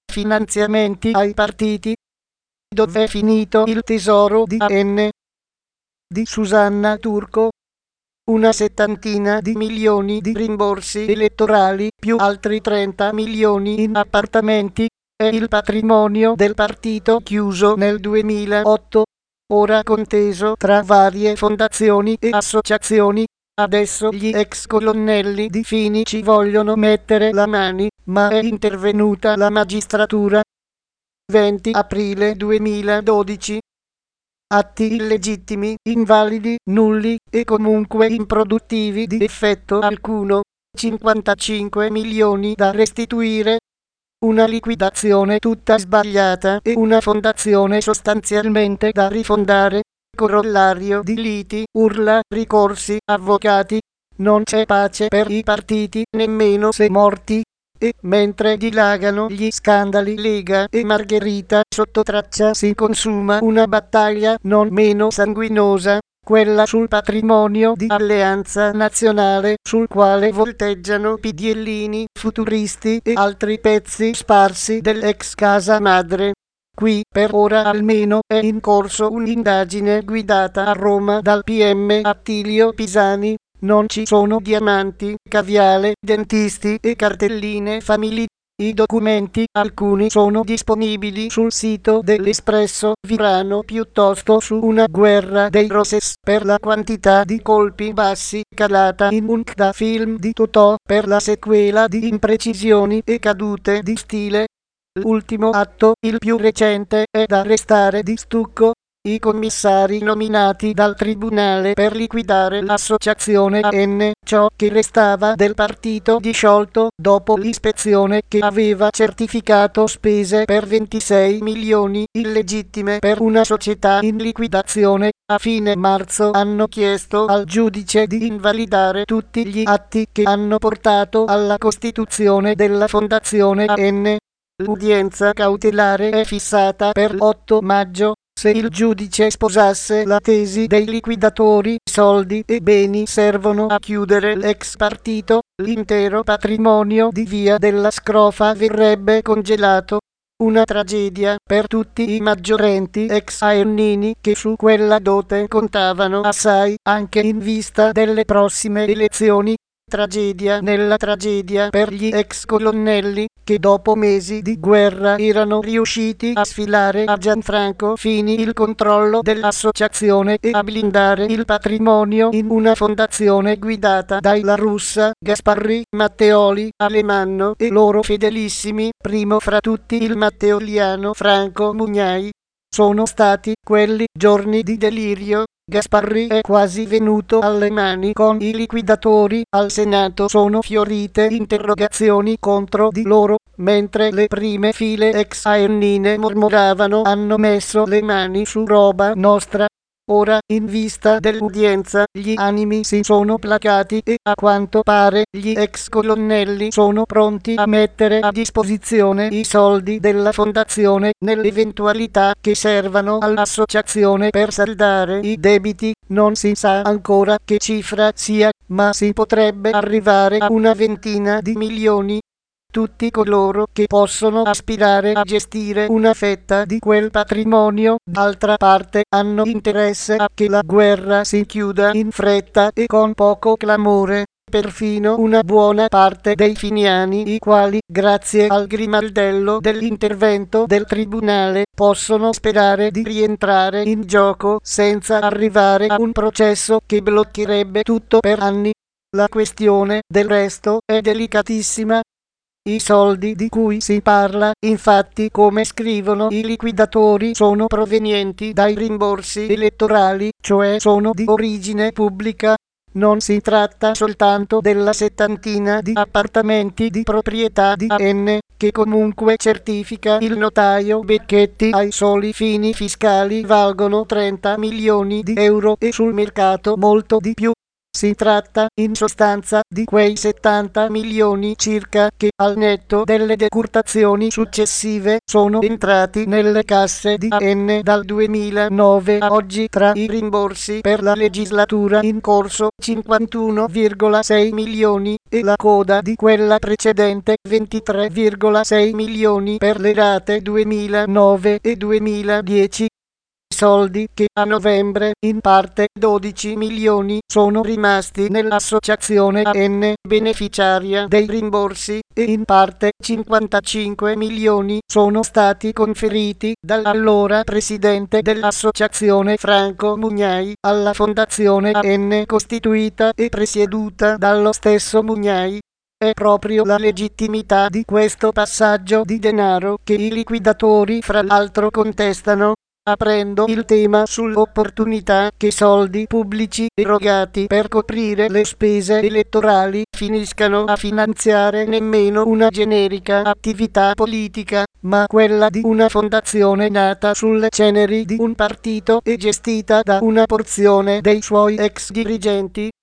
finanziamenti ai partiti. Dov'è finito il tesoro di AN? Di Susanna Turco? Una settantina di milioni di rimborsi elettorali più altri 30 milioni in appartamenti è il patrimonio del partito chiuso nel 2008, ora conteso tra varie fondazioni e associazioni. Adesso gli ex colonnelli di Fini ci vogliono mettere la mani, ma è intervenuta la magistratura. 20 aprile 2012. Atti illegittimi, invalidi, nulli e comunque improduttivi di effetto alcuno. 55 milioni da restituire. Una liquidazione tutta sbagliata e una fondazione sostanzialmente da rifondare. Corollario di liti, urla, ricorsi, avvocati. Non c'è pace per i partiti, nemmeno se morti. E mentre dilagano gli scandali Lega e Margherita, sotto traccia si consuma una battaglia non meno sanguinosa, quella sul patrimonio di Alleanza Nazionale, sul quale volteggiano PDLini, futuristi e altri pezzi sparsi dell'ex casa madre. Qui, per ora almeno, è in corso un'indagine guidata a Roma dal PM Attilio Pisani. Non ci sono diamanti, caviale, dentisti e cartelline famiglie. I documenti, alcuni sono disponibili sul sito dell'Espresso, virano piuttosto su una guerra dei Roses per la quantità di colpi bassi calata in un da film di Totò per la sequela di imprecisioni e cadute di stile. L'ultimo atto, il più recente, è da restare di stucco. I commissari nominati dal tribunale per liquidare l'associazione AN, ciò che restava del partito disciolto, dopo l'ispezione che aveva certificato spese per 26 milioni illegittime per una società in liquidazione, a fine marzo hanno chiesto al giudice di invalidare tutti gli atti che hanno portato alla costituzione della fondazione AN. L'udienza cautelare è fissata per l'8 maggio. Se il giudice sposasse la tesi dei liquidatori, soldi e beni servono a chiudere l'ex partito, l'intero patrimonio di Via della Scrofa verrebbe congelato. Una tragedia per tutti i maggiorenti ex aennini che su quella dote contavano assai, anche in vista delle prossime elezioni. Tragedia nella tragedia per gli ex colonnelli che dopo mesi di guerra erano riusciti a sfilare a Gianfranco Fini il controllo dell'associazione e a blindare il patrimonio in una fondazione guidata dai La Russa, Gasparri, Matteoli, Alemanno e loro fedelissimi, primo fra tutti il matteoliano Franco Mugnai. Sono stati quelli giorni di delirio. Gasparri è quasi venuto alle mani con i liquidatori, al Senato sono fiorite interrogazioni contro di loro, mentre le prime file ex aennine mormoravano hanno messo le mani su roba nostra. Ora, in vista dell'udienza, gli animi si sono placati e, a quanto pare, gli ex colonnelli sono pronti a mettere a disposizione i soldi della fondazione nell'eventualità che servano all'associazione per saldare i debiti. Non si sa ancora che cifra sia, ma si potrebbe arrivare a una ventina di milioni. Tutti coloro che possono aspirare a gestire una fetta di quel patrimonio, d'altra parte, hanno interesse a che la guerra si chiuda in fretta e con poco clamore. Perfino una buona parte dei finiani, i quali, grazie al grimaldello dell'intervento del tribunale, possono sperare di rientrare in gioco senza arrivare a un processo che bloccherebbe tutto per anni. La questione, del resto, è delicatissima. I soldi di cui si parla, infatti, come scrivono i liquidatori, sono provenienti dai rimborsi elettorali, cioè sono di origine pubblica. Non si tratta soltanto della settantina di appartamenti di proprietà di AN, che comunque certifica il notaio Becchetti ai soli fini fiscali valgono 30 milioni di euro e sul mercato molto di più. Si tratta, in sostanza, di quei 70 milioni circa che, al netto delle decurtazioni successive, sono entrati nelle casse di AN dal 2009 a oggi tra i rimborsi per la legislatura in corso 51,6 milioni e la coda di quella precedente 23,6 milioni per le rate 2009 e 2010. Soldi che a novembre in parte 12 milioni sono rimasti nell'associazione AN beneficiaria dei rimborsi e in parte 55 milioni sono stati conferiti dall'allora presidente dell'associazione Franco Mugnai alla fondazione AN costituita e presieduta dallo stesso Mugnai. È proprio la legittimità di questo passaggio di denaro che i liquidatori fra l'altro contestano, aprendo il tema sull'opportunità che soldi pubblici erogati per coprire le spese elettorali finiscano a finanziare nemmeno una generica attività politica, ma quella di una fondazione nata sulle ceneri di un partito e gestita da una porzione dei suoi ex dirigenti.